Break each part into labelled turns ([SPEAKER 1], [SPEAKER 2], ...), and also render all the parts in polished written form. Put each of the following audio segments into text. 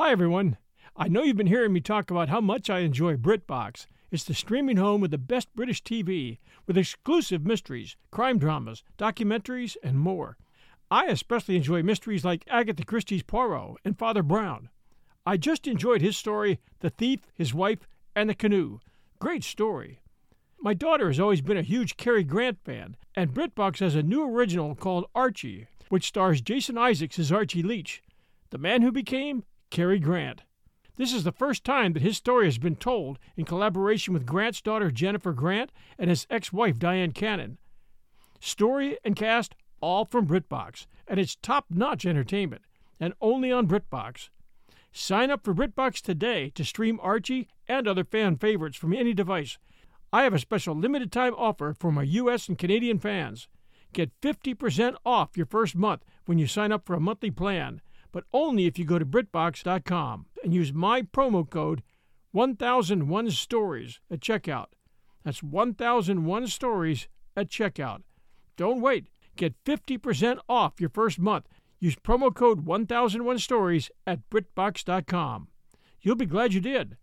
[SPEAKER 1] Hi, everyone. I know you've been hearing me talk about how much I enjoy BritBox. It's the streaming home with the best British TV, with exclusive mysteries, crime dramas, documentaries, and more. I especially enjoy mysteries like Agatha Christie's Poirot and Father Brown. I just enjoyed his story, The Thief, His Wife, and the Canoe. Great story. My daughter has always been a huge Cary Grant fan, and BritBox has a new original called Archie, which stars Jason Isaacs as Archie Leach, the man who became Cary Grant. This is the first time that his story has been told in collaboration with Grant's daughter Jennifer Grant and his ex-wife Diane Cannon. Story and cast all from BritBox, and it's top-notch entertainment, and only on BritBox. Sign up for BritBox today to stream Archie and other fan favorites from any device. I have a special limited-time offer for my U.S. and Canadian fans. Get 50% off your first month when you sign up for a monthly plan, but only if you go to BritBox.com and use my promo code 1001stories at checkout. That's 1001 stories at checkout. Don't wait. Get 50% off your first month. Use promo code 1001stories at BritBox.com. You'll be glad you did.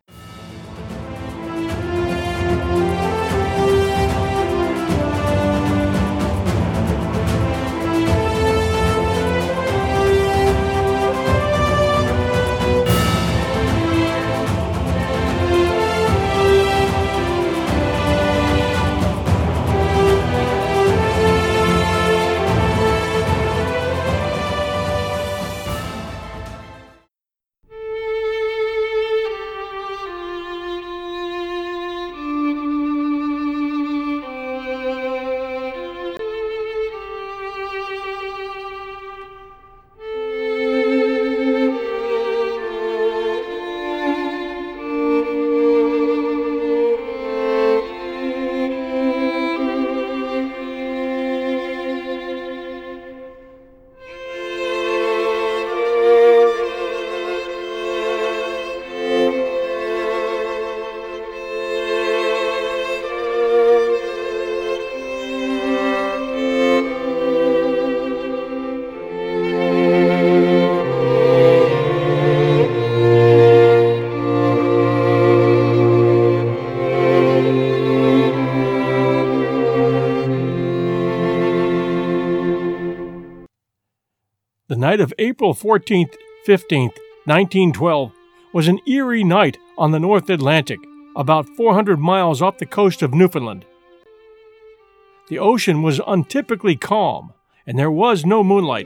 [SPEAKER 1] The night of April 14th, 15th, 1912 was an eerie night on the North Atlantic, about 400 miles off the coast of Newfoundland. The ocean was untypically calm, and there was no moonlight.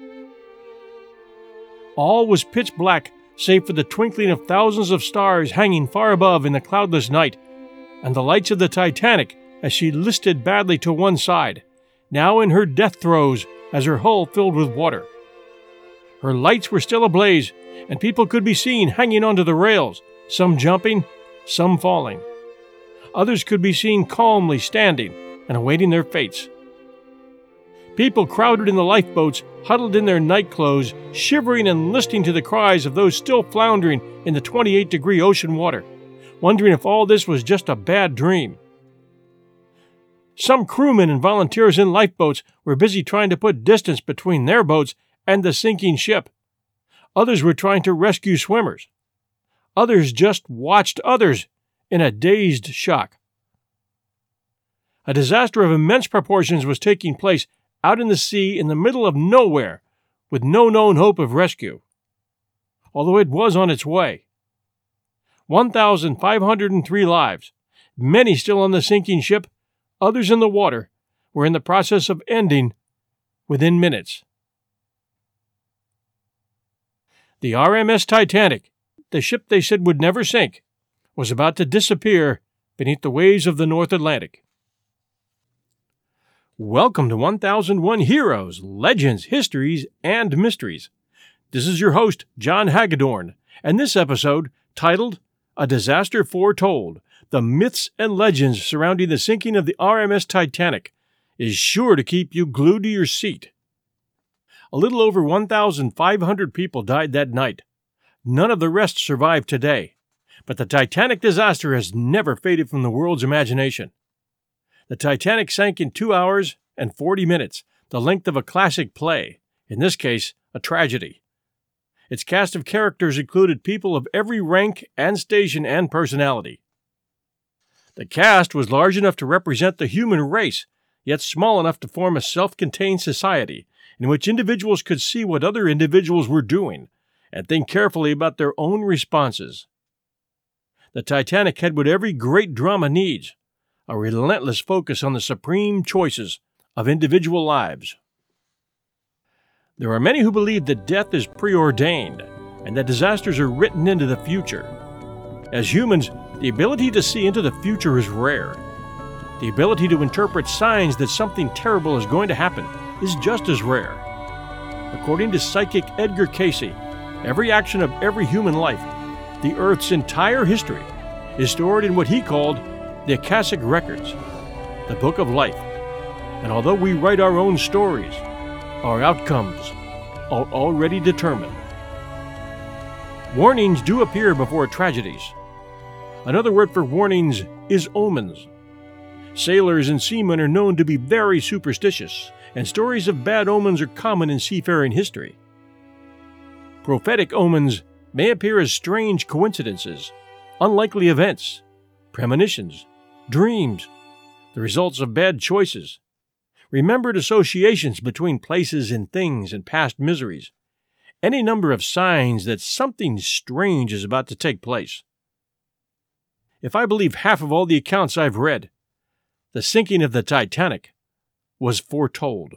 [SPEAKER 1] All was pitch black, save for the twinkling of thousands of stars hanging far above in the cloudless night, and the lights of the Titanic as she listed badly to one side, now in her death throes as her hull filled with water. Her lights were still ablaze, and people could be seen hanging onto the rails, some jumping, some falling. Others could be seen calmly standing and awaiting their fates. People crowded in the lifeboats, huddled in their nightclothes, shivering and listening to the cries of those still floundering in the 28-degree ocean water, wondering if all this was just a bad dream. Some crewmen and volunteers in lifeboats were busy trying to put distance between their boats and the sinking ship. Others were trying to rescue swimmers. Others just watched others in a dazed shock. A disaster of immense proportions was taking place out in the sea in the middle of nowhere, with no known hope of rescue, although it was on its way. 1,503 lives, many still on the sinking ship, others in the water, were in the process of ending within minutes. The RMS Titanic, the ship they said would never sink, was about to disappear beneath the waves of the North Atlantic. Welcome to 1001 Heroes, Legends, Histories, and Mysteries. This is your host, John Hagedorn, and this episode, titled A Disaster Foretold, The Myths and Legends Surrounding the Sinking of the RMS Titanic, is sure to keep you glued to your seat. A little over 1,500 people died that night. None of the rest survived today, but the Titanic disaster has never faded from the world's imagination. The Titanic sank in 2 hours and 40 minutes, the length of a classic play, in this case, a tragedy.
[SPEAKER 2] Its cast of characters included people of every rank and station and personality. The cast was large enough to represent the human race, yet small enough to form a self-contained society in which individuals could see what other individuals were doing and think carefully about their own responses. The Titanic had what every great drama needs: a relentless focus on the supreme choices of individual lives. There are many who believe that death is preordained and that disasters are written into the future. As humans, the ability to see into the future is rare. The ability to interpret signs that something terrible is going to happen is just as rare. According to psychic Edgar Cayce, every action of every human life, the Earth's entire history, is stored in what he called the Akashic Records, the Book of Life. And although we write our own stories, our outcomes are already determined. Warnings do appear before tragedies. Another word for warnings is omens. Sailors and seamen are known to be very superstitious, and stories of bad omens are common in seafaring history. Prophetic omens may appear as strange coincidences, unlikely events, premonitions, dreams, the results of bad choices, remembered associations between places and things and past miseries, any number of signs that something strange is about to take place. If I believe half of all the accounts I've read, the sinking of the Titanic was foretold.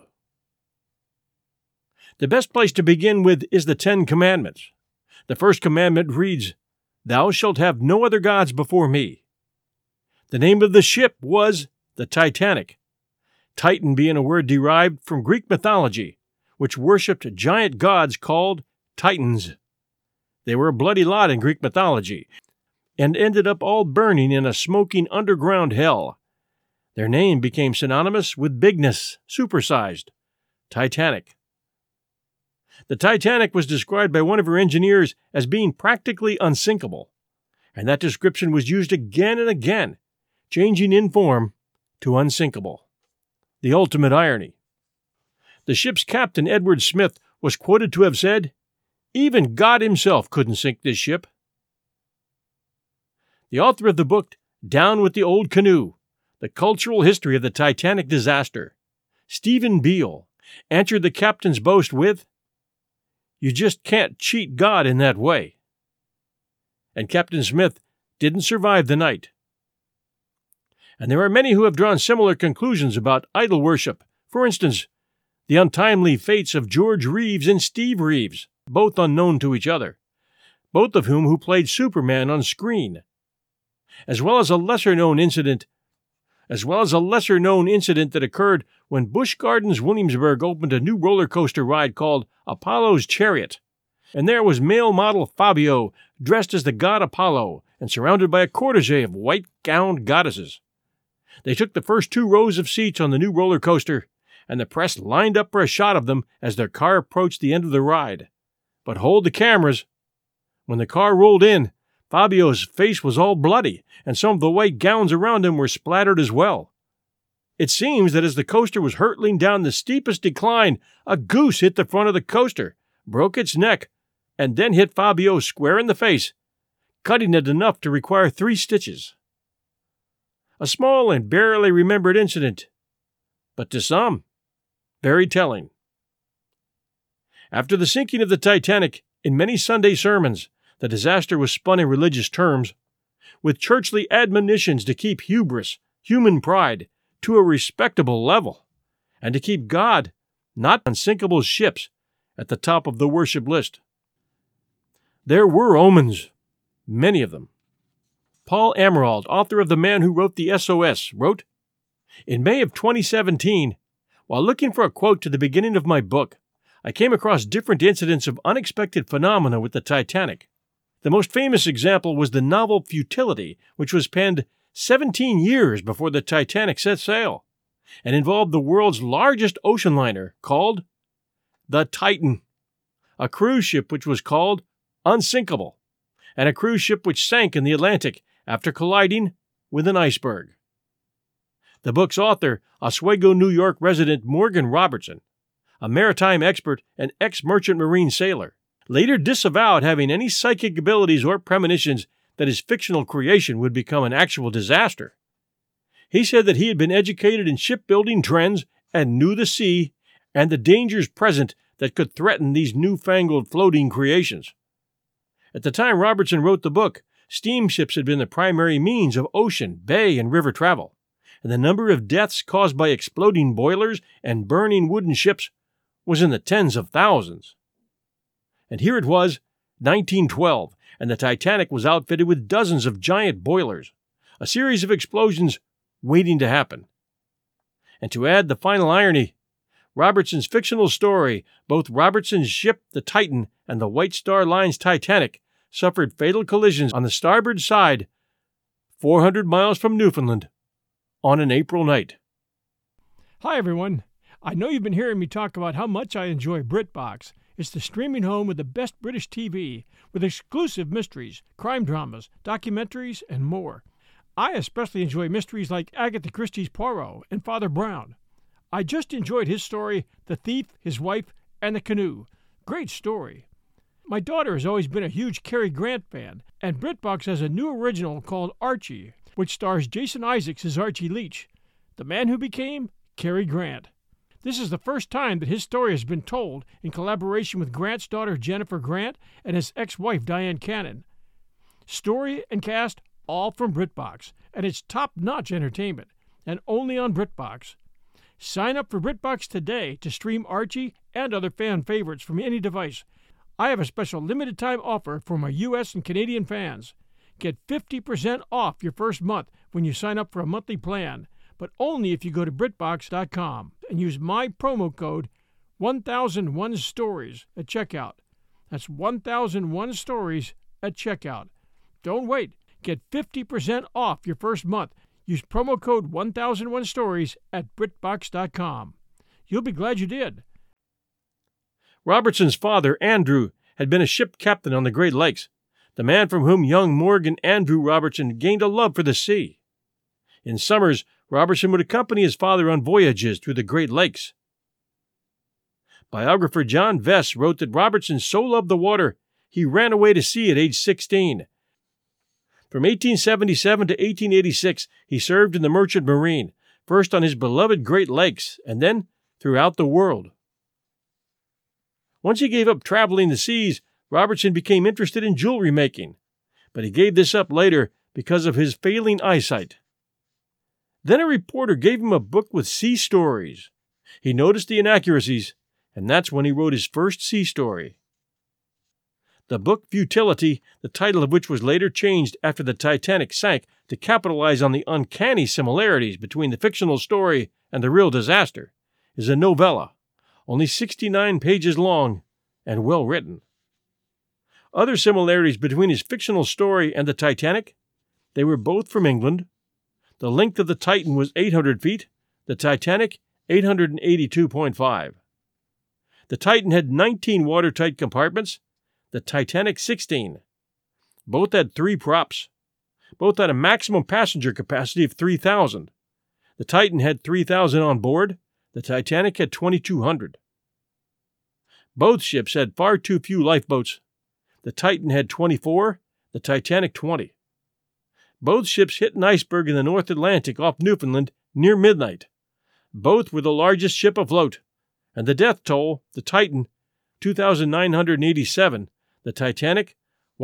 [SPEAKER 2] The best place to begin with is the Ten Commandments. The first commandment reads, "Thou shalt have no other gods before me." The name of the ship was the Titanic, Titan being a word derived from Greek mythology, which worshipped giant gods called Titans. They were a bloody lot in Greek mythology, and ended up all burning in a smoking underground hell. Their name became synonymous with bigness, supersized, Titanic. The Titanic was described by one of her engineers as being practically unsinkable, and that description was used again and again, changing in form to unsinkable. The ultimate irony. The ship's captain, Edward Smith, was quoted to have said, "Even God himself couldn't sink this ship." The author of the book, Down with the Old Canoe, The Cultural History of the Titanic Disaster, Stephen Beale, answered the captain's boast with, "You just can't cheat God in that way." And Captain Smith didn't survive the night. And there are many who have drawn similar conclusions about idol worship. For instance, the untimely fates of George Reeves and Steve Reeves, both unknown to each other, both of who played Superman on screen, as well as a lesser-known incident that occurred when Busch Gardens Williamsburg opened a new roller coaster ride called Apollo's Chariot, and there was male model Fabio dressed as the god Apollo and surrounded by a cortege of white-gowned goddesses. They took the first 2 rows of seats on the new roller coaster, and the press lined up for a shot of them as their car approached the end of the ride. But hold the cameras. When the car rolled in, Fabio's face was all bloody, and some of the white gowns around him were splattered as well. It seems that as the coaster was hurtling down the steepest decline, a goose hit the front of the coaster, broke its neck, and then hit Fabio square in the face, cutting it enough to require 3 stitches. A small and barely remembered incident, but to some, very telling. After the sinking of the Titanic, in many Sunday sermons, the disaster was spun in religious terms, with churchly admonitions to keep hubris, human pride, to a respectable level, and to keep God, not unsinkable ships, at the top of the worship list. There were omens, many of them. Paul Emerald, author of The Man Who Wrote the SOS, wrote, "In May of 2017, while looking for a quote to the beginning of my book, I came across different incidents of unexpected phenomena with the Titanic. The most famous example was the novel Futility, which was penned 17 years before the Titanic set sail, and involved the world's largest ocean liner called the Titan, a cruise ship which was called Unsinkable, and a cruise ship which sank in the Atlantic after colliding with an iceberg. The book's author, Oswego, New York resident Morgan Robertson, a maritime expert and ex-merchant marine sailor, later disavowed having any psychic abilities or premonitions that his fictional creation would become an actual disaster. He said that he had been educated in shipbuilding trends and knew the sea and the dangers present that could threaten these newfangled floating creations. At the time Robertson wrote the book, steamships had been the primary means of ocean, bay, and river travel, and the number of deaths caused by exploding boilers and burning wooden ships was in the tens of thousands. And here it was, 1912, and the Titanic was outfitted with dozens of giant boilers, a series of explosions waiting to happen. And to add the final irony, Robertson's fictional story, both Robertson's ship, the Titan, and the White Star Line's Titanic, suffered fatal collisions on the starboard side, 400 miles from Newfoundland, on an April night.
[SPEAKER 1] Hi, everyone. I know you've been hearing me talk about how much I enjoy BritBox. It's the streaming home with the best British TV, with exclusive mysteries, crime dramas, documentaries, and more. I especially enjoy mysteries like Agatha Christie's Poirot and Father Brown. I just enjoyed his story, The Thief, His Wife, and the Canoe. Great story. My daughter has always been a huge Cary Grant fan, and BritBox has a new original called Archie, which stars Jason Isaacs as Archie Leach, the man who became Cary Grant. This is the first time that his story has been told in collaboration with Grant's daughter Jennifer Grant and his ex-wife Diane Cannon. Story and cast all from BritBox, and it's top-notch entertainment, and only on BritBox. Sign up for BritBox today to stream Archie and other fan favorites from any device. I have a special limited-time offer for my U.S. and Canadian fans. Get 50% off your first month when you sign up for a monthly plan, but only if you go to BritBox.com and use my promo code 1001stories at checkout. That's 1001 stories at checkout. Don't wait. Get 50% off your first month. Use promo code 1001stories at BritBox.com. You'll be glad you did.
[SPEAKER 2] Robertson's father, Andrew, had been a ship captain on the Great Lakes, the man from whom young Morgan Andrew Robertson gained a love for the sea. In summers, Robertson would accompany his father on voyages through the Great Lakes. Biographer John Vess wrote that Robertson so loved the water, he ran away to sea at age 16. From 1877 to 1886, he served in the Merchant Marine, first on his beloved Great Lakes, and then throughout the world. Once he gave up traveling the seas, Robertson became interested in jewelry making, but he gave this up later because of his failing eyesight. Then a reporter gave him a book with sea stories. He noticed the inaccuracies, and that's when he wrote his first sea story. The book Futility, the title of which was later changed after the Titanic sank to capitalize on the uncanny similarities between the fictional story and the real disaster, is a novella, only 69 pages long and well written. Other similarities between his fictional story and the Titanic: they were both from England. The length of the Titan was 800 feet, the Titanic 882.5. The Titan had 19 watertight compartments, the Titanic 16. Both had 3 props. Both had a maximum passenger capacity of 3,000. The Titan had 3,000 on board, the Titanic had 2,200. Both ships had far too few lifeboats. The Titan had 24, the Titanic 20. Both ships hit an iceberg in the North Atlantic off Newfoundland near midnight. Both were the largest ship afloat, and the death toll, the Titan, 2,987, the Titanic,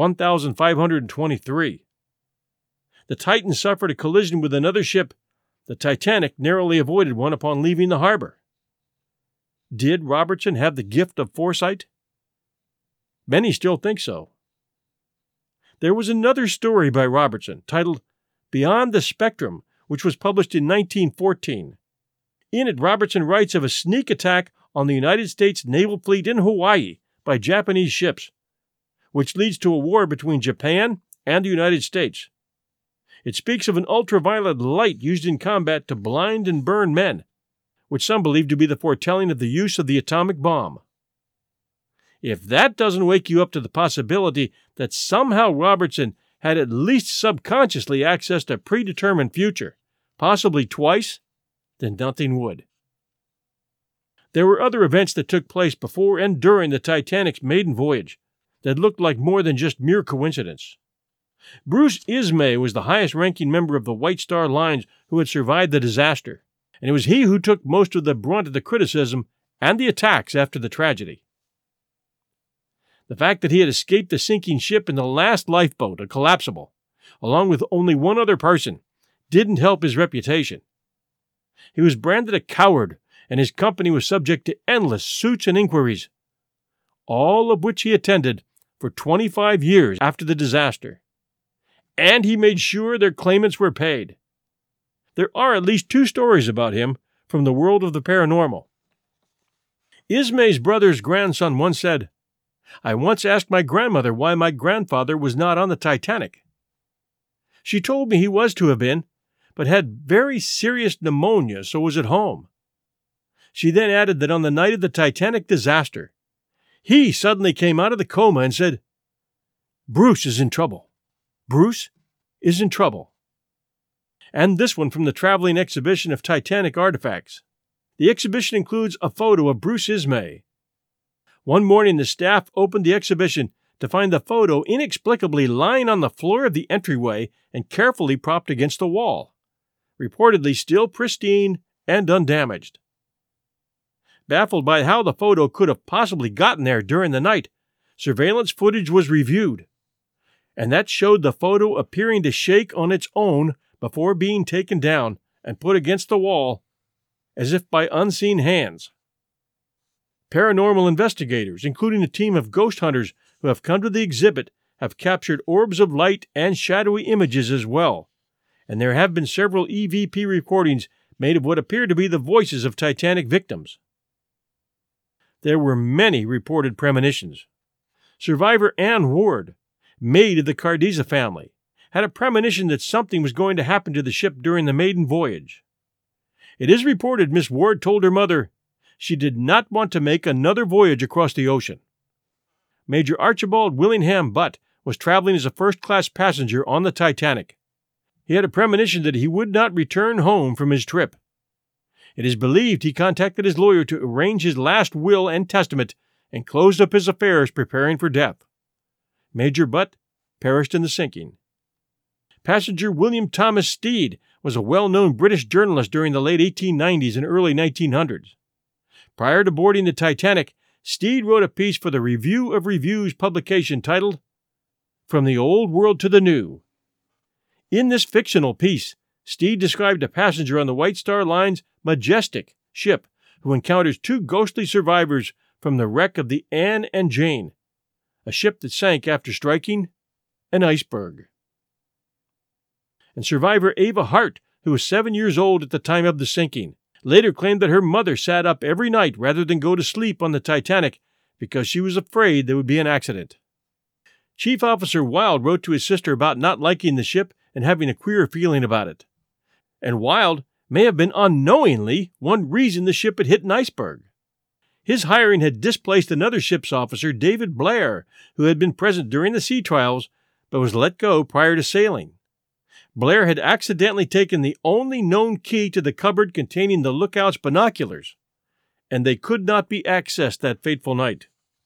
[SPEAKER 2] 1,523. The Titan suffered a collision with another ship. The Titanic narrowly avoided one upon leaving the harbor. Did Robertson have the gift of foresight? Many still think so. There was another story by Robertson titled Beyond the Spectrum, which was published in 1914. In it, Robertson writes of a sneak attack on the United States naval fleet in Hawaii by Japanese ships, which leads to a war between Japan and the United States. It speaks of an ultraviolet light used in combat to blind and burn men, which some believe to be the foretelling of the use of the atomic bomb. If that doesn't wake you up to the possibility that somehow Robertson had at least subconsciously accessed a predetermined future, possibly twice, then nothing would. There were other events that took place before and during the Titanic's maiden voyage, that looked like more than just mere coincidence. Bruce Ismay was the highest-ranking member of the White Star Lines who had survived the disaster, and it was he who took most of the brunt of the criticism and the attacks after the tragedy. The fact that he had escaped the sinking ship in the last lifeboat, a collapsible, along with only one other person, didn't help his reputation. He was branded a coward, and his company was subject to endless suits and inquiries, all of which he attended for 25 years after the disaster. And he made sure their claimants were paid. There are at least 2 stories about him from the world of the paranormal. Ismay's brother's grandson once said, "I once asked my grandmother why my grandfather was not on the Titanic. She told me he was to have been, but had very serious pneumonia, so was at home." She then added that on the night of the Titanic disaster, he suddenly came out of the coma and said, "Bruce is in trouble. Bruce is in trouble." And this one from the traveling exhibition of Titanic artifacts. The exhibition includes a photo of Bruce Ismay. One morning, the staff opened the exhibition to find the photo inexplicably lying on the floor of the entryway and carefully propped against the wall, reportedly still pristine and undamaged. Baffled by how the photo could have possibly gotten there during the night, surveillance footage was reviewed, and that showed the photo appearing to shake on its own before being taken down and put against the wall, as if by unseen hands. Paranormal investigators, including a team of ghost hunters who have come to the exhibit, have captured orbs of light and shadowy images as well, and there have been several EVP recordings made of what appear to be the voices of Titanic victims. There were many reported premonitions. Survivor Ann Ward, maid of the Cardiza family, had a premonition that something was going to happen to the ship during the maiden voyage. It is reported Miss Ward told her mother she did not want to make another voyage across the ocean. Major Archibald Willingham Butt was traveling as a first-class passenger on the Titanic. He had a premonition that he would not return home from his trip. It is believed he contacted his lawyer to arrange his last will and testament and closed up his affairs preparing for death. Major Butt perished in the sinking. Passenger William Thomas Stead was a well-known British journalist during the late 1890s and early 1900s. Prior to boarding the Titanic, Stead wrote a piece for the Review of Reviews publication titled, "From the Old World to the New." In this fictional piece, Stead described a passenger on the White Star Line's Majestic ship who encounters 2 ghostly survivors from the wreck of the Anne and Jane, a ship that sank after striking an iceberg. And survivor Ava Hart, who was 7 years old at the time of the sinking, later claimed that her mother sat up every night rather than go to sleep on the Titanic because she was afraid there would be an accident. Chief Officer Wilde wrote to his sister about not liking the ship and having a queer feeling about it. And Wilde may have been unknowingly one reason the ship had hit an iceberg. His hiring had displaced another ship's officer, David Blair, who had been present during the sea trials but was let go prior to sailing. Blair had accidentally taken the only known key to the cupboard containing the lookout's binoculars, and they could not be accessed that fateful night.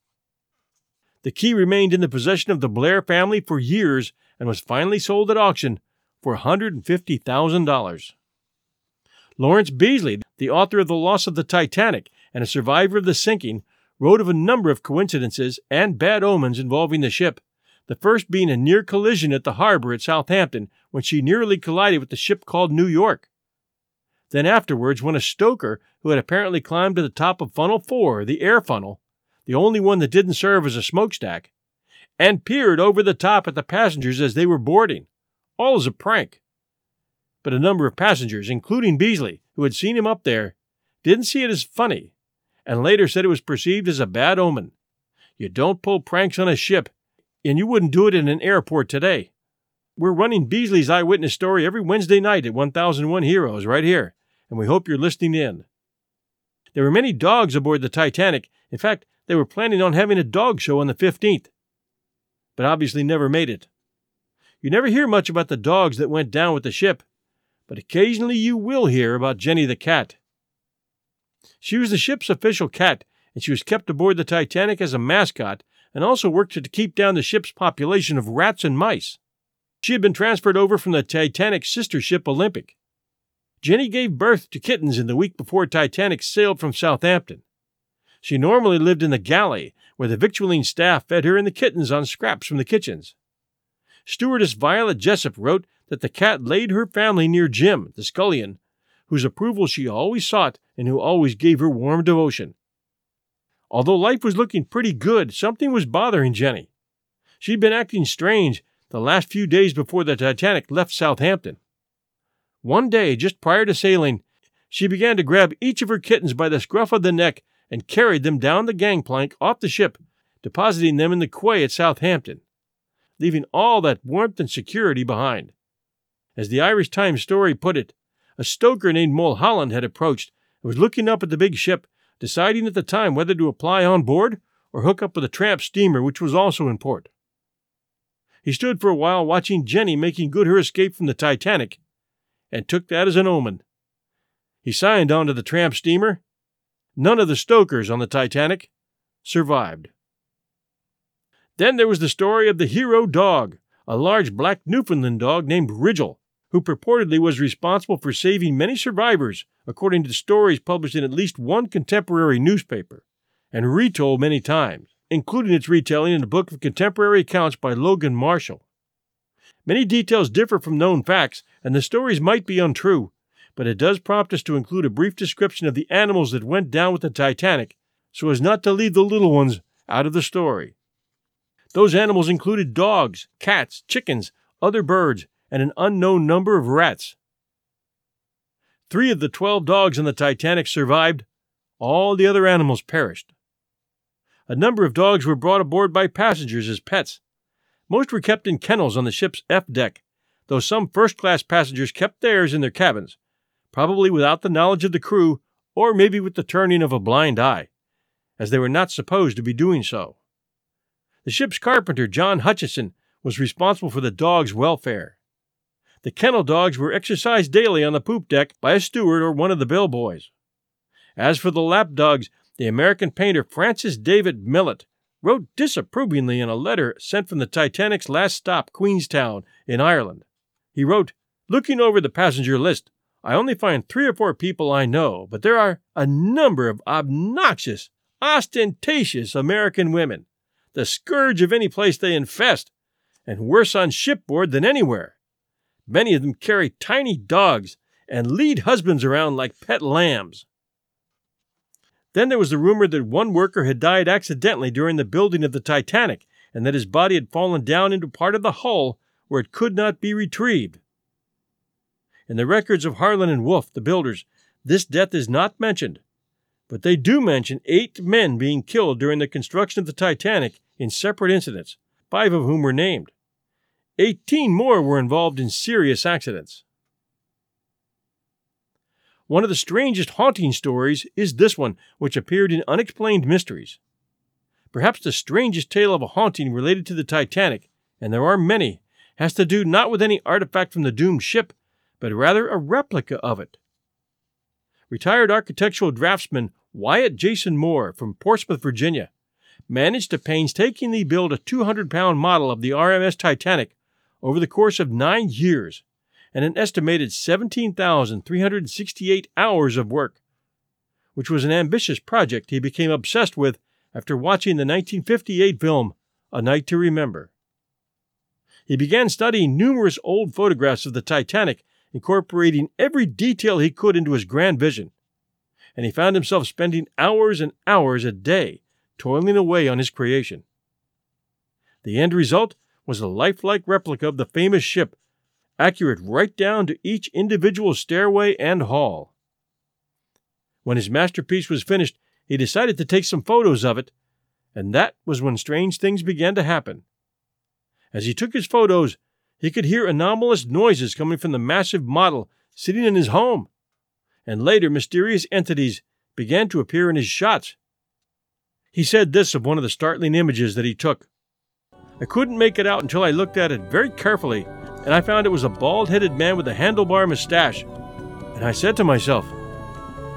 [SPEAKER 2] The key remained in the possession of the Blair family for years and was finally sold at auction for $150,000. Lawrence Beasley, the author of The Loss of the Titanic and a survivor of the sinking, wrote of a number of coincidences and bad omens involving the ship, the first being a near collision at the harbor at Southampton when she nearly collided with the ship called New York. Then afterwards, when a stoker who had apparently climbed to the top of Funnel 4, the air funnel, the only one that didn't serve as a smokestack, and peered over the top at the passengers as they were boarding, all as a prank. But a number of passengers, including Beasley, who had seen him up there, didn't see it as funny, and later said it was perceived as a bad omen. You don't pull pranks on a ship, and you wouldn't do it in an airport today. We're running Beasley's eyewitness story every Wednesday night at 1001 Heroes right here, and we hope you're listening in. There were many dogs aboard the Titanic. In fact, they were planning on having a dog show on the 15th, but obviously never made it. You never hear much about the dogs that went down with the ship, but occasionally you will hear about Jenny the cat. She was the ship's official cat, and she was kept aboard the Titanic as a mascot and also worked to keep down the ship's population of rats and mice. She had been transferred over from the Titanic's sister ship Olympic. Jenny gave birth to kittens in the week before Titanic sailed from Southampton. She normally lived in the galley, where the victualling staff fed her and the kittens on scraps from the kitchens. Stewardess Violet Jessup wrote that the cat laid her family near Jim, the scullion, whose approval she always sought and who always gave her warm devotion. Although life was looking pretty good, something was bothering Jenny. She'd been acting strange the last few days before the Titanic left Southampton. One day, just prior to sailing, she began to grab each of her kittens by the scruff of the neck and carried them down the gangplank off the ship, depositing them in the quay at Southampton, leaving all that warmth and security behind. As the Irish Times story put it, a stoker named Mulholland had approached and was looking up at the big ship, deciding at the time whether to apply on board or hook up with a tramp steamer which was also in port. He stood for a while watching Jenny making good her escape from the Titanic, and took that as an omen. He signed on to the tramp steamer. None of the stokers on the Titanic survived. Then there was the story of the hero dog, a large black Newfoundland dog named Rigel, who purportedly was responsible for saving many survivors, according to stories published in at least one contemporary newspaper, and retold many times, including its retelling in a book of contemporary accounts by Logan Marshall. Many details differ from known facts, and the stories might be untrue, but it does prompt us to include a brief description of the animals that went down with the Titanic, so as not to leave the little ones out of the story. Those animals included dogs, cats, chickens, other birds, and an unknown number of rats. 3 of the 12 dogs on the Titanic survived. All the other animals perished. A number of dogs were brought aboard by passengers as pets. Most were kept in kennels on the ship's F deck, though some first-class passengers kept theirs in their cabins, probably without the knowledge of the crew, or maybe with the turning of a blind eye, as they were not supposed to be doing so. The ship's carpenter, John Hutchison, was responsible for the dogs' welfare. The kennel dogs were exercised daily on the poop deck by a steward or one of the bellboys. As for the lap dogs, the American painter Francis David Millet wrote disapprovingly in a letter sent from the Titanic's last stop, Queenstown, in Ireland. He wrote, "Looking over the passenger list, I only find 3 or 4 people I know, but there are a number of obnoxious, ostentatious American women, the scourge of any place they infest, and worse on shipboard than anywhere. Many of them carry tiny dogs and lead husbands around like pet lambs." Then there was the rumor that one worker had died accidentally during the building of the Titanic, and that his body had fallen down into part of the hull where it could not be retrieved. In the records of Harlan and Wolff, the builders, this death is not mentioned, but they do mention 8 men being killed during the construction of the Titanic in separate incidents, 5 of whom were named. 18 more were involved in serious accidents. One of the strangest haunting stories is this one, which appeared in Unexplained Mysteries. Perhaps the strangest tale of a haunting related to the Titanic, and there are many, has to do not with any artifact from the doomed ship, but rather a replica of it. Retired architectural draftsman Wyatt Jason Moore from Portsmouth, Virginia, managed to painstakingly build a 200-pound model of the RMS Titanic over the course of 9 years, and an estimated 17,368 hours of work, which was an ambitious project he became obsessed with after watching the 1958 film A Night to Remember. He began studying numerous old photographs of the Titanic, incorporating every detail he could into his grand vision, and he found himself spending hours and hours a day toiling away on his creation. The end result was a lifelike replica of the famous ship, accurate right down to each individual stairway and hall. When his masterpiece was finished, he decided to take some photos of it, and that was when strange things began to happen. As he took his photos, he could hear anomalous noises coming from the massive model sitting in his home, and later mysterious entities began to appear in his shots. He said this of one of the startling images that he took: "I couldn't make it out until I looked at it very carefully, and I found it was a bald-headed man with a handlebar mustache. And I said to myself,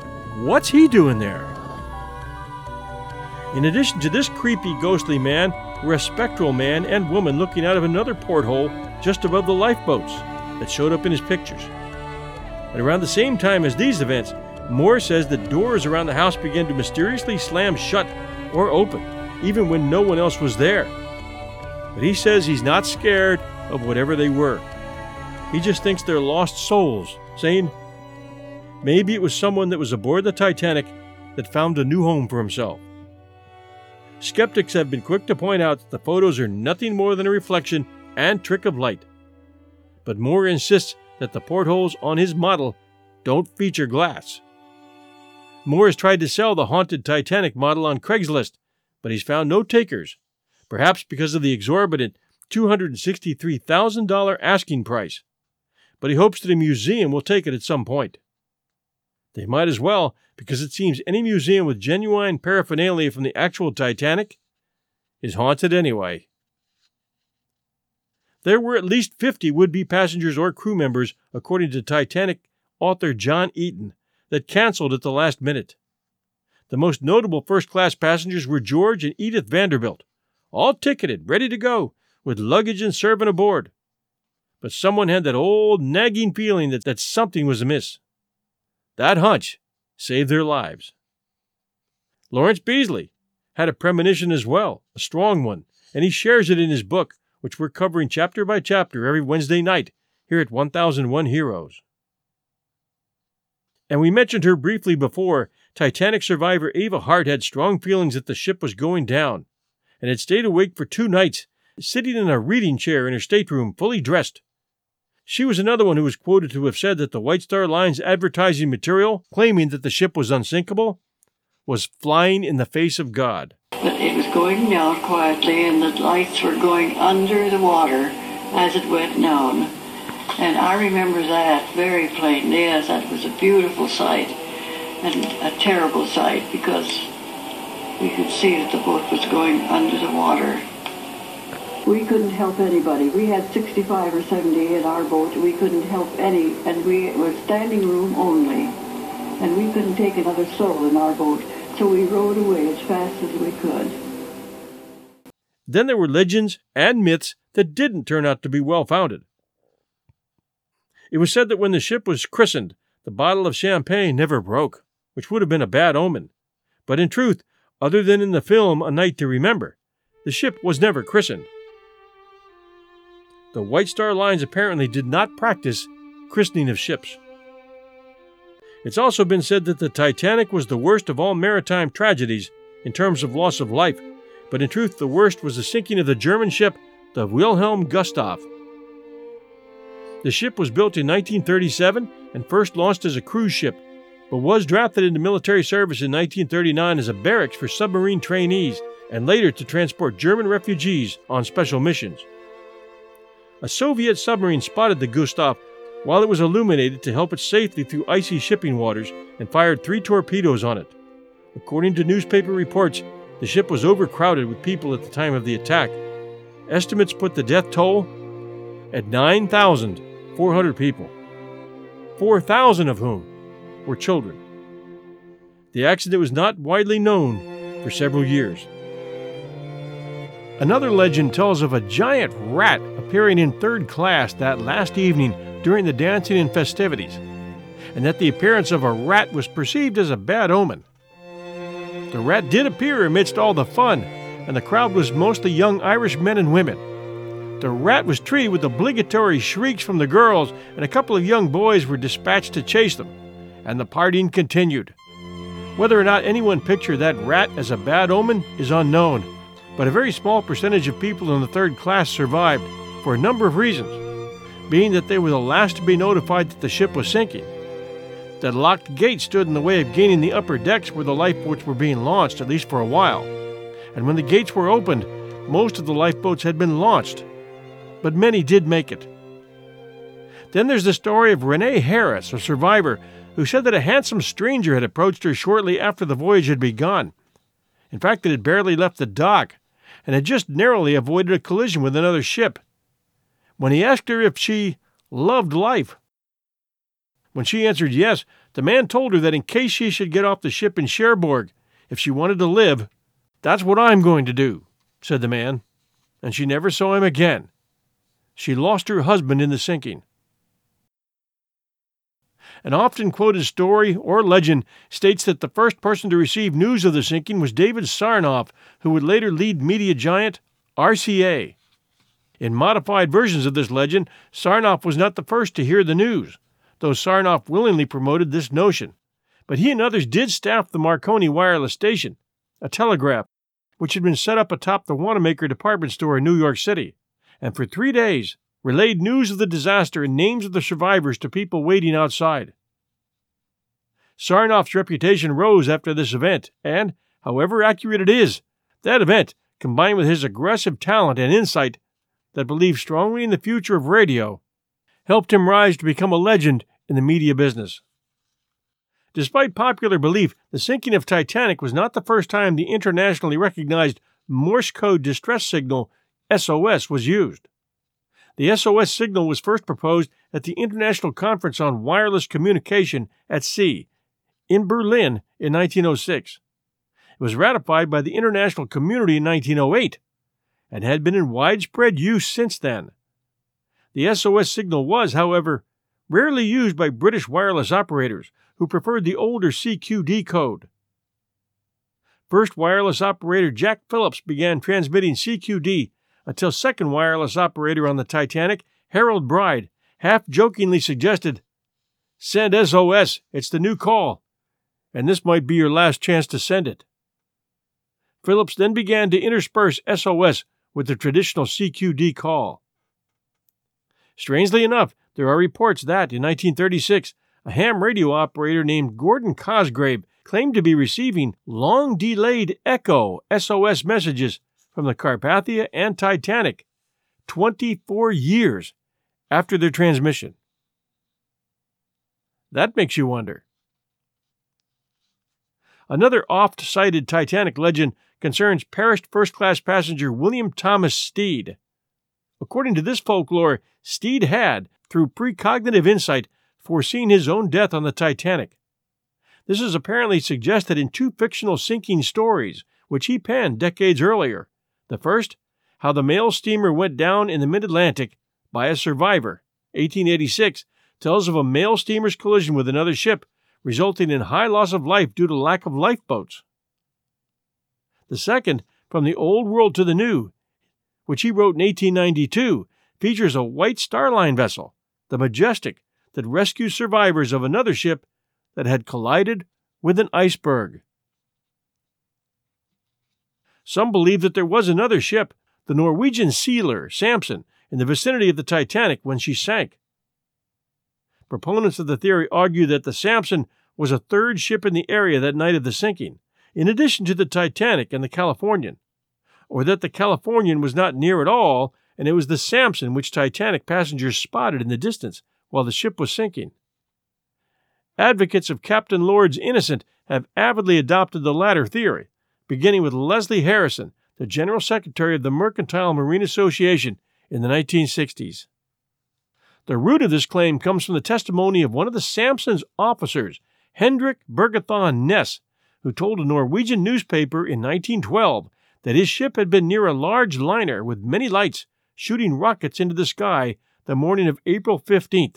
[SPEAKER 2] what's he doing there?" In addition to this creepy, ghostly man, were a spectral man and woman looking out of another porthole just above the lifeboats that showed up in his pictures. And around the same time as these events, Moore says that doors around the house began to mysteriously slam shut or open, even when no one else was there. But he says he's not scared of whatever they were. He just thinks they're lost souls, saying maybe it was someone that was aboard the Titanic that found a new home for himself. Skeptics have been quick to point out that the photos are nothing more than a reflection and trick of light. But Moore insists that the portholes on his model don't feature glass. Moore has tried to sell the haunted Titanic model on Craigslist, but he's found no takers, perhaps because of the exorbitant $263,000 asking price. But he hopes that a museum will take it at some point. They might as well, because it seems any museum with genuine paraphernalia from the actual Titanic is haunted anyway. There were at least 50 would-be passengers or crew members, according to Titanic author John Eaton, that canceled at the last minute. The most notable first-class passengers were George and Edith Vanderbilt, all ticketed, ready to go, with luggage and servant aboard. But someone had that old nagging feeling that something was amiss. That hunch saved their lives. Lawrence Beasley had a premonition as well, a strong one, and he shares it in his book, which we're covering chapter by chapter every Wednesday night here at 1001 Heroes. And we mentioned her briefly before. Titanic survivor Ava Hart had strong feelings that the ship was going down, and had stayed awake for 2 nights, sitting in a reading chair in her stateroom, fully dressed. She was another one who was quoted to have said that the White Star Line's advertising material, claiming that the ship was unsinkable, was flying in the face of God.
[SPEAKER 3] But it was going down quietly, and the lights were going under the water as it went down. And I remember that very plainly, as that was a beautiful sight and a terrible sight, because we could see that the boat was going under the water. We couldn't help anybody. We had 65 or 70 in our boat. We couldn't help any, and we were standing room only. And we couldn't take another soul in our boat, so we rowed away as fast as we could.
[SPEAKER 2] Then there were legends and myths that didn't turn out to be well-founded. It was said that when the ship was christened, the bottle of champagne never broke, which would have been a bad omen. But in truth, other than in the film A Night to Remember, the ship was never christened. The White Star Lines apparently did not practice christening of ships. It's also been said that the Titanic was the worst of all maritime tragedies in terms of loss of life, but in truth the worst was the sinking of the German ship, the Wilhelm Gustave. The ship was built in 1937 and first launched as a cruise ship, but was drafted into military service in 1939 as a barracks for submarine trainees and later to transport German refugees on special missions. A Soviet submarine spotted the Gustave while it was illuminated to help it safely through icy shipping waters and fired 3 torpedoes on it. According to newspaper reports, the ship was overcrowded with people at the time of the attack. Estimates put the death toll at 9,400 people, 4,000 of whom were children. The accident was not widely known for several years. Another legend tells of a giant rat appearing in third class that last evening during the dancing and festivities, and that the appearance of a rat was perceived as a bad omen. The rat did appear amidst all the fun, and the crowd was mostly young Irish men and women. The rat was treated with obligatory shrieks from the girls, and a couple of young boys were dispatched to chase them, and the partying continued. Whether or not anyone pictured that rat as a bad omen is unknown, but a very small percentage of people in the third class survived for a number of reasons, being that they were the last to be notified that the ship was sinking, that locked gates stood in the way of gaining the upper decks where the lifeboats were being launched, at least for a while, and when the gates were opened, most of the lifeboats had been launched, but many did make it. Then there's the story of Renee Harris, a survivor, who said that a handsome stranger had approached her shortly after the voyage had begun. In fact, it had barely left the dock, and had just narrowly avoided a collision with another ship. When he asked her if she loved life, when she answered yes, the man told her that in case she should get off the ship in Cherbourg, if she wanted to live, "That's what I'm going to do," said the man. and she never saw him again. She lost her husband in the sinking. An often quoted story or legend states that the first person to receive news of the sinking was David Sarnoff, who would later lead media giant RCA. In modified versions of this legend, Sarnoff was not the first to hear the news, though Sarnoff willingly promoted this notion. But he and others did staff the Marconi wireless station, a telegraph, which had been set up atop the Wanamaker department store in New York City, and for 3 days relayed news of the disaster and names of the survivors to people waiting outside. Sarnoff's reputation rose after this event, and, however accurate it is, that event, combined with his aggressive talent and insight that believed strongly in the future of radio, helped him rise to become a legend in the media business. Despite popular belief, the sinking of Titanic was not the first time the internationally recognized Morse code distress signal SOS was used. The SOS signal was first proposed at the International Conference on Wireless Communication at Sea in Berlin in 1906. It was ratified by the international community in 1908 and had been in widespread use since then. The SOS signal was, however, rarely used by British wireless operators who preferred the older CQD code. First wireless operator Jack Phillips began transmitting CQD until second wireless operator on the Titanic, Harold Bride, half-jokingly suggested, "Send SOS, it's the new call, and this might be your last chance to send it." Phillips then began to intersperse SOS with the traditional CQD call. Strangely enough, there are reports that, in 1936, a ham radio operator named Gordon Cosgrave claimed to be receiving long-delayed echo SOS messages from the Carpathia and Titanic 24 years after their transmission. That makes you wonder. Another oft-cited Titanic legend concerns perished first-class passenger William Thomas Steed. According to this folklore, Steed had, through precognitive insight, foreseen his own death on the Titanic. This is apparently suggested in 2 fictional sinking stories, which he penned decades earlier. The first, how the mail steamer went down in the mid-Atlantic by a survivor, 1886, tells of a mail steamer's collision with another ship, resulting in high loss of life due to lack of lifeboats. The second, From the Old World to the New, which he wrote in 1892, features a White Star Line vessel, the Majestic, that rescues survivors of another ship that had collided with an iceberg. Some believe that there was another ship, the Norwegian sealer Samson, in the vicinity of the Titanic when she sank. Proponents of the theory argue that the Samson was a third ship in the area that night of the sinking, in addition to the Titanic and the Californian, or that the Californian was not near at all, and it was the Samson which Titanic passengers spotted in the distance while the ship was sinking. Advocates of Captain Lord's innocence have avidly adopted the latter theory, beginning with Leslie Harrison, the General Secretary of the Mercantile Marine Association in the 1960s. The root of this claim comes from the testimony of one of the Samson's officers, Hendrik Bergathon Ness, who told a Norwegian newspaper in 1912 that his ship had been near a large liner with many lights shooting rockets into the sky the morning of April 15th.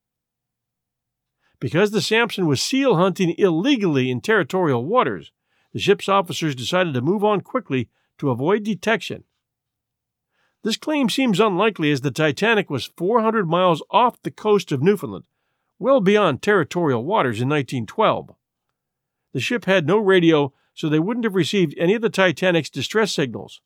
[SPEAKER 2] Because the Samson was seal hunting illegally in territorial waters, the ship's officers decided to move on quickly to avoid detection. This claim seems unlikely as the Titanic was 400 miles off the coast of Newfoundland, well beyond territorial waters in 1912. The ship had no radio, so they wouldn't have received any of the Titanic's distress signals.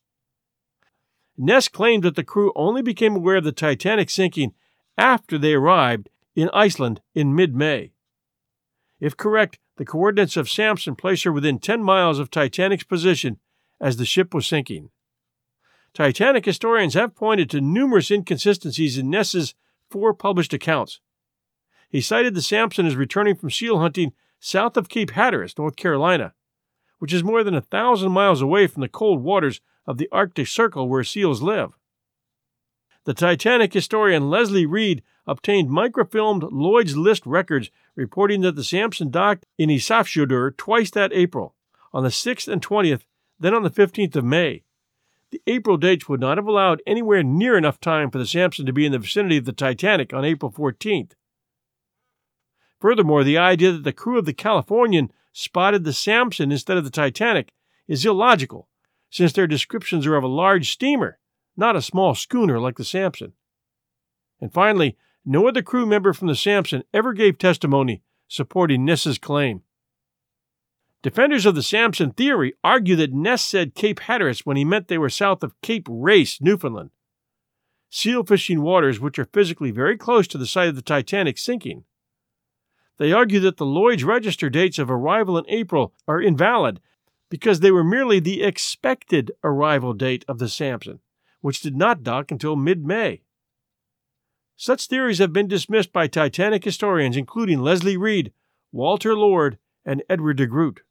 [SPEAKER 2] Ness claimed that the crew only became aware of the Titanic sinking after they arrived in Iceland in mid-May. If correct, the coordinates of Samson place her within 10 miles of Titanic's position as the ship was sinking. Titanic historians have pointed to numerous inconsistencies in Ness's 4 published accounts. He cited the Samson as returning from seal hunting south of Cape Hatteras, North Carolina, which is more than 1,000 miles away from the cold waters of the Arctic Circle where seals live. The Titanic historian Leslie Reed obtained microfilmed Lloyd's List records reporting that the Samson docked in Isafjordur twice that April, on the 6th and 20th, then on the 15th of May. The the April dates would not have allowed anywhere near enough time for the Samson to be in the vicinity of the Titanic on April 14th. Furthermore, the idea that the crew of the Californian spotted the Samson instead of the Titanic is illogical, since their descriptions are of a large steamer, not a small schooner like the Samson. And finally, no other crew member from the Samson ever gave testimony supporting Ness's claim. Defenders of the Samson theory argue that Ness said Cape Hatteras when he meant they were south of Cape Race, Newfoundland, seal fishing waters which are physically very close to the site of the Titanic sinking. They argue that the Lloyd's Register dates of arrival in April are invalid because they were merely the expected arrival date of the Samson, which did not dock until mid-May. Such theories have been dismissed by Titanic historians including Leslie Reed, Walter Lord, and Edward de Groot.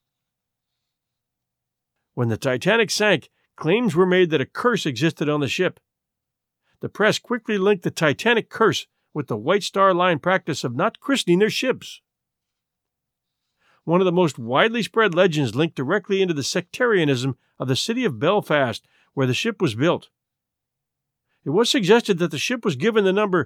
[SPEAKER 2] When the Titanic sank, claims were made that a curse existed on the ship. The press quickly linked the Titanic curse with the White Star Line practice of not christening their ships. One of the most widely spread legends linked directly into the sectarianism of the city of Belfast, where the ship was built. It was suggested that the ship was given the number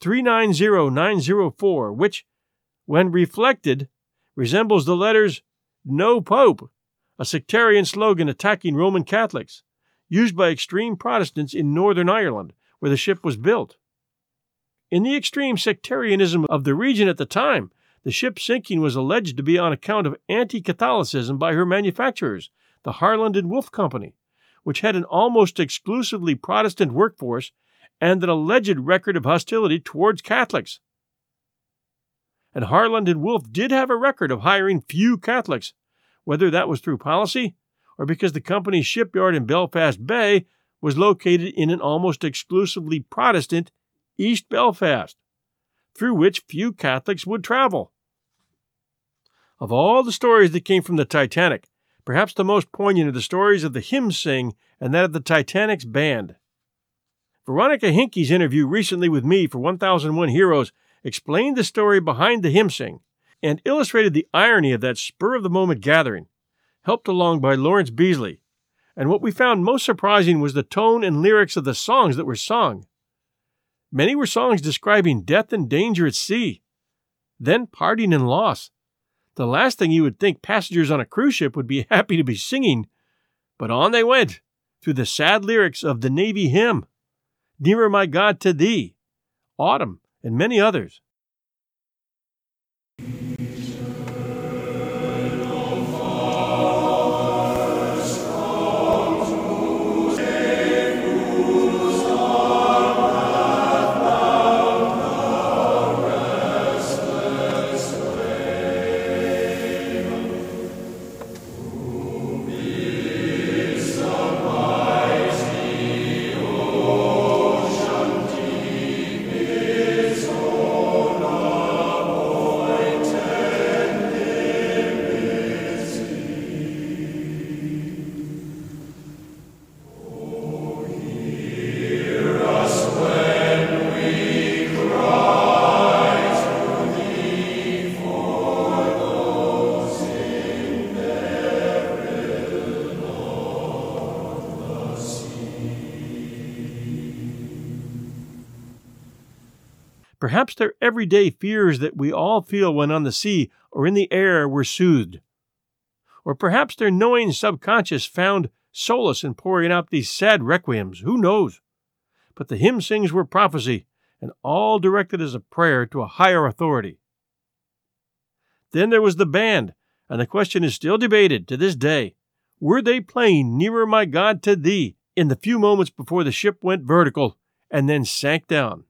[SPEAKER 2] 390904, which, when reflected, resembles the letters No Pope, a sectarian slogan attacking Roman Catholics, used by extreme Protestants in Northern Ireland, where the ship was built. In the extreme sectarianism of the region at the time, the ship's sinking was alleged to be on account of anti-Catholicism by her manufacturers, the Harland and Wolff Company, which had an almost exclusively Protestant workforce and an alleged record of hostility towards Catholics. And Harland and Wolff did have a record of hiring few Catholics, whether that was through policy or because the company's shipyard in Belfast Bay was located in an almost exclusively Protestant East Belfast, through which few Catholics would travel. Of all the stories that came from the Titanic, perhaps the most poignant are the stories of the hymn sing and that of the Titanic's band. Veronica Hinkey's interview recently with me for 1001 Heroes explained the story behind the hymn sing and illustrated the irony of that spur-of-the-moment gathering, helped along by Lawrence Beasley. And what we found most surprising was the tone and lyrics of the songs that were sung. Many were songs describing death and danger at sea, then parting and loss. The last thing you would think passengers on a cruise ship would be happy to be singing, but on they went, through the sad lyrics of the Navy hymn, Nearer My God to Thee, Autumn, and many others. Perhaps their everyday fears that we all feel when on the sea or in the air were soothed. Or perhaps their knowing subconscious found solace in pouring out these sad requiems. Who knows? But the hymn sings were prophecy, and all directed as a prayer to a higher authority. Then there was the band, and the question is still debated to this day. Were they playing Nearer My God to Thee in the few moments before the ship went vertical and then sank down?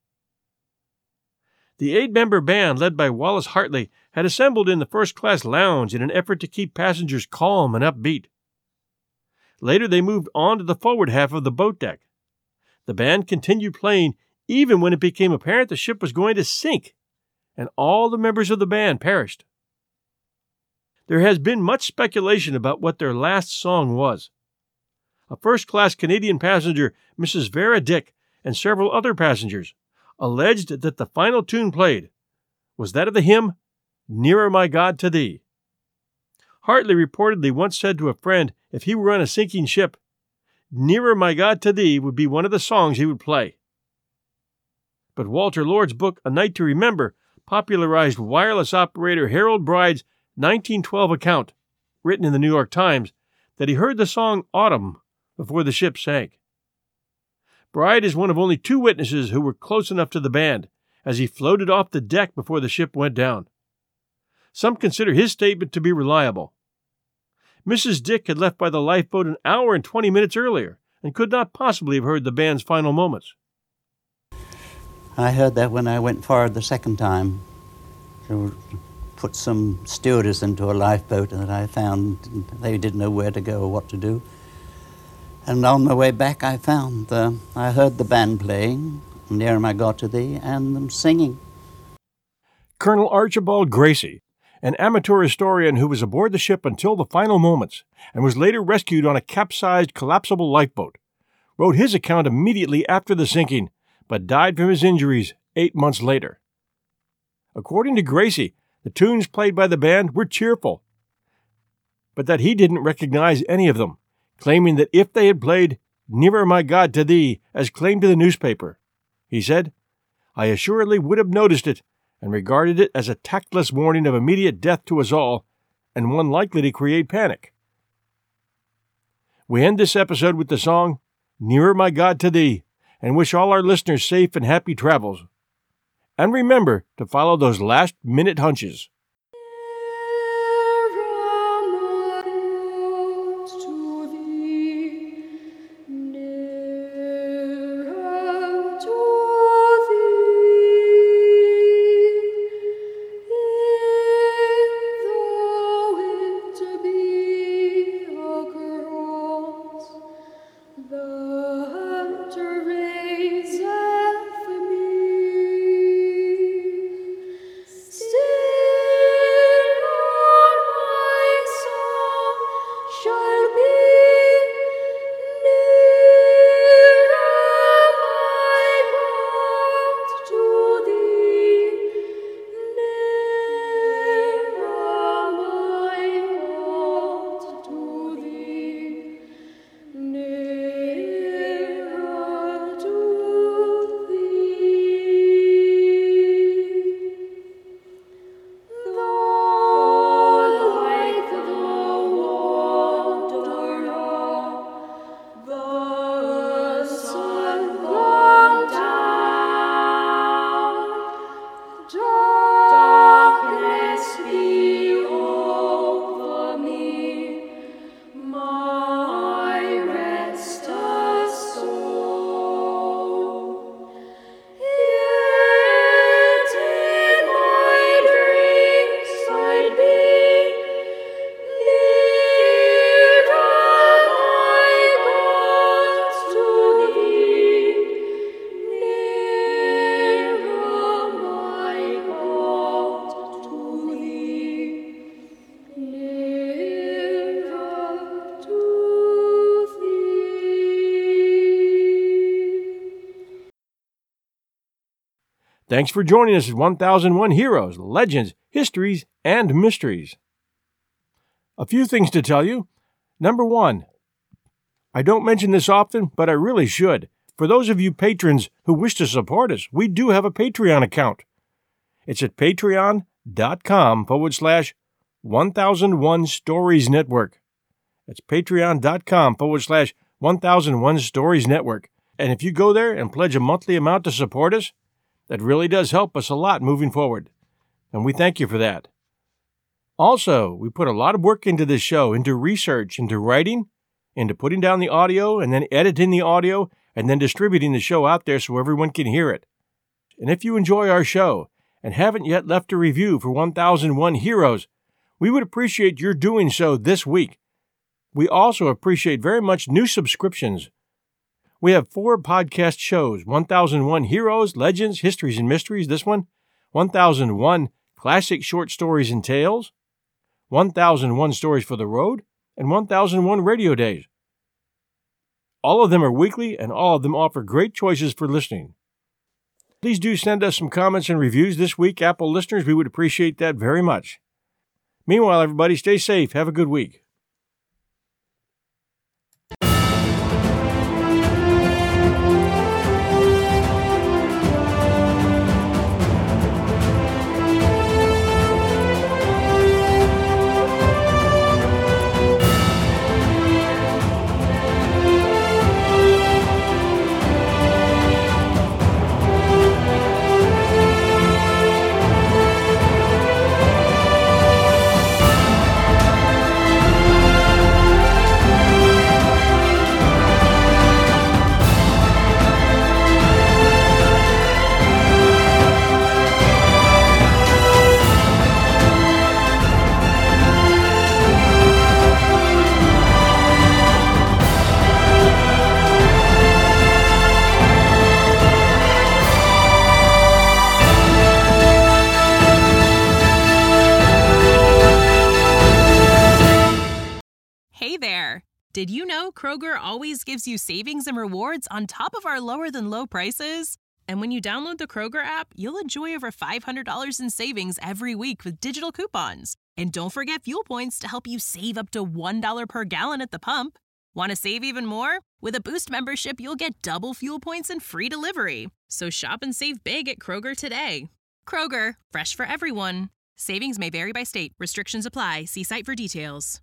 [SPEAKER 2] The 8-member band, led by Wallace Hartley, had assembled in the first-class lounge in an effort to keep passengers calm and upbeat. Later they moved on to the forward half of the boat deck. The band continued playing even when it became apparent the ship was going to sink, and all the members of the band perished. There has been much speculation about what their last song was. A first-class Canadian passenger, Mrs. Vera Dick, and several other passengers alleged that the final tune played was that of the hymn, Nearer My God to Thee. Hartley reportedly once said to a friend if he were on a sinking ship, Nearer My God to Thee would be one of the songs he would play. But Walter Lord's book, A Night to Remember, popularized wireless operator Harold Bride's 1912 account, written in the New York Times, that he heard the song Autumn before the ship sank. Bride is one of only 2 witnesses who were close enough to the band as he floated off the deck before the ship went down. Some consider his statement to be reliable. Mrs. Dick had left by the lifeboat an hour and 20 minutes earlier and could not possibly have heard the band's final moments.
[SPEAKER 4] I heard that when I went forward the second time to put some stewardess into a lifeboat that I found they didn't know where to go or what to do. And on the way back I heard the band playing, Nearer My God to Thee, and them singing.
[SPEAKER 2] Colonel Archibald Gracie, an amateur historian who was aboard the ship until the final moments and was later rescued on a capsized collapsible lifeboat, wrote his account immediately after the sinking, but died from his injuries 8 months later. According to Gracie, the tunes played by the band were cheerful, but that he didn't recognize any of them, claiming that if they had played Nearer My God to Thee as claimed to the newspaper, he said, I assuredly would have noticed it and regarded it as a tactless warning of immediate death to us all, and one likely to create panic. We end this episode with the song Nearer My God to Thee, and wish all our listeners safe and happy travels. And remember to follow those last-minute hunches. Thanks for joining us at 1001 Heroes, Legends, Histories, and Mysteries. A few things to tell you. Number 1, I don't mention this often, but I really should. For those of you patrons who wish to support us, we do have a Patreon account. It's at patreon.com/1001 Stories Network. It's patreon.com/1001 Stories Network. And if you go there and pledge a monthly amount to support us, that really does help us a lot moving forward, and we thank you for that. Also, we put a lot of work into this show, into research, into writing, into putting down the audio, and then editing the audio, and then distributing the show out there so everyone can hear it. And if you enjoy our show and haven't yet left a review for 1001 Heroes, we would appreciate your doing so this week. We also appreciate very much new subscriptions. We have 4 podcast shows, 1001 Heroes, Legends, Histories, and Mysteries, this one, 1001 Classic Short Stories and Tales, 1001 Stories for the Road, and 1001 Radio Days. All of them are weekly, and all of them offer great choices for listening. Please do send us some comments and reviews this week, Apple listeners. We would appreciate that very much. Meanwhile, everybody, stay safe. Have a good week.
[SPEAKER 5] Did you know Kroger always gives you savings and rewards on top of our lower-than-low prices? And when you download the Kroger app, you'll enjoy over $500 in savings every week with digital coupons. And don't forget fuel points to help you save up to $1 per gallon at the pump. Want to save even more? With a Boost membership, you'll get double fuel points and free delivery. So shop and save big at Kroger today. Kroger, fresh for everyone. Savings may vary by state. Restrictions apply. See site for details.